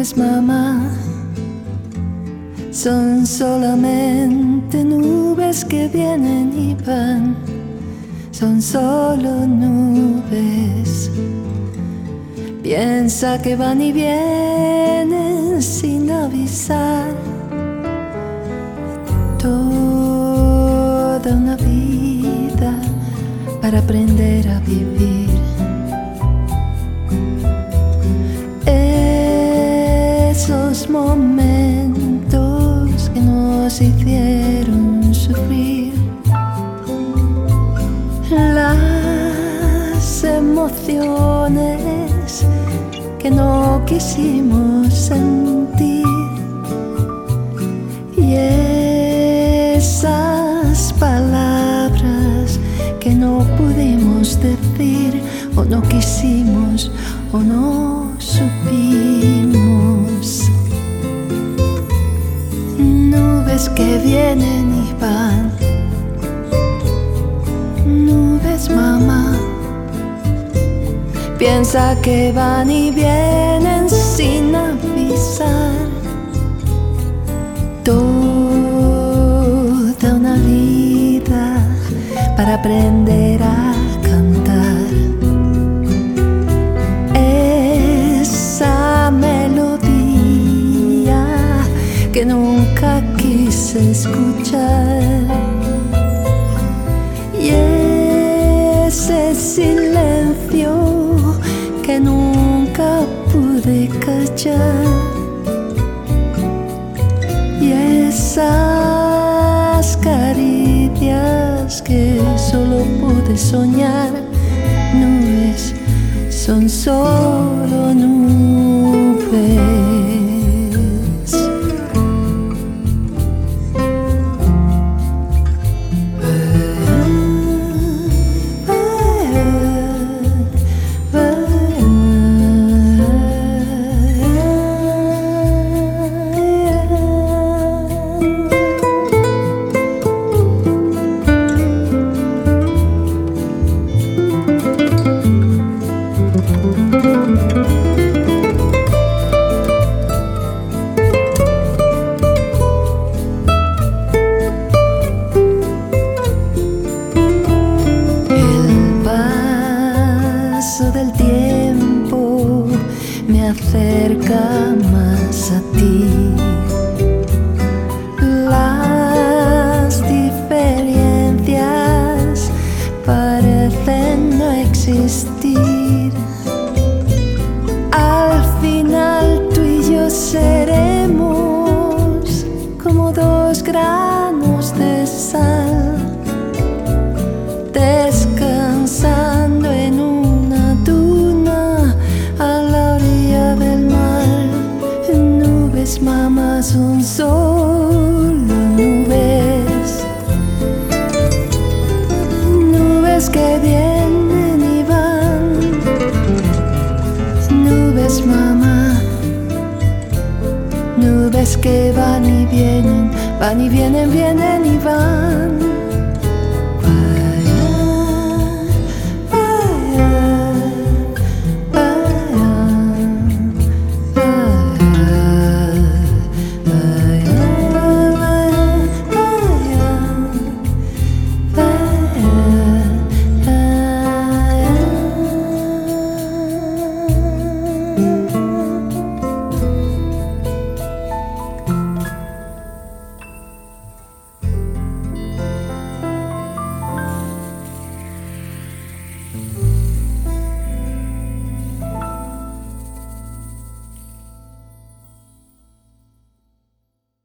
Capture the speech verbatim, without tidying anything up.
nubes, mamá, son solamente nubes que vienen y van, son solo nubes. Piensa que van y vienen sin avisar. Toda una vida para aprender a vivir. Esos momentos que nos hicieron sufrir, las emociones que no quisimos sentir, y esas palabras que no pudimos decir, o no quisimos, o no supimos. Nubes que vienen y van, nubes, mamá, piensa que van y vienen sin avisar. Toda una vida para aprender a cantar esa melodía que nunca quise escuchar, y ese silencio que nunca pude callar, y esas caricias que solo pude soñar. Nubes, son solo nubes. Del tiempo me acerca más a ti. Las diferencias parecen no existir. Al final tú y yo seremos como dos granos de sal, descansando en un mamá, son solo nubes. Nubes que vienen y van. Nubes, mamá. Nubes que van y vienen, van y vienen, vienen y van.